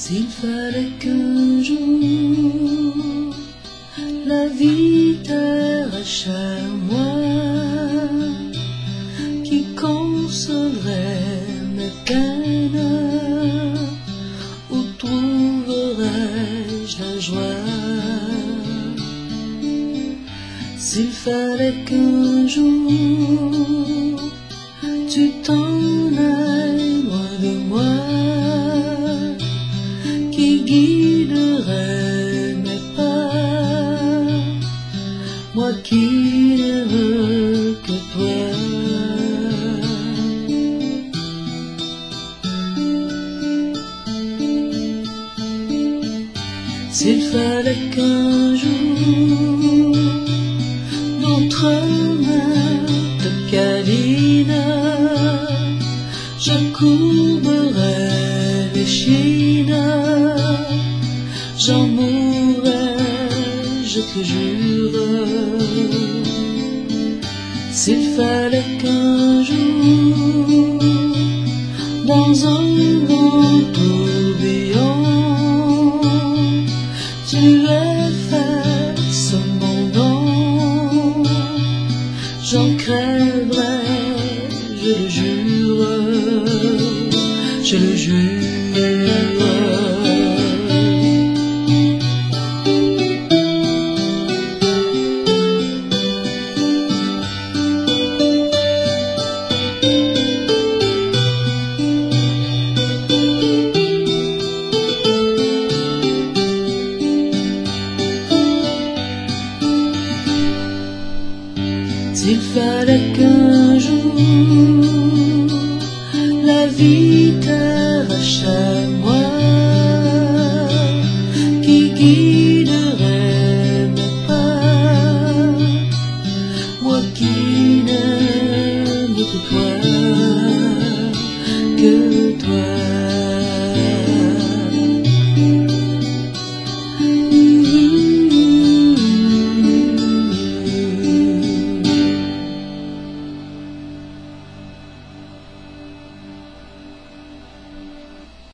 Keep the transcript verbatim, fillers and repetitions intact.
S'il fallait qu'un jour la vie t'arrache à moi, qui consolerait mes peines, où trouverais-je la joie? S'il fallait qu'un jour tu t'en ailles loin de moi, qui guiderait mes pas, moi qui n'aime que toi. S'il fallait qu'un jour notre main te câline, je courberais l'échine, j'en mourrais, je te jure. S'il fallait qu'un jour, dans un grand tourbillon, tu effaces mon nom, j'en crèverais, je le jure, je le jure. S'il fallait qu'un jour la vie t'arrache à moi, qui guiderait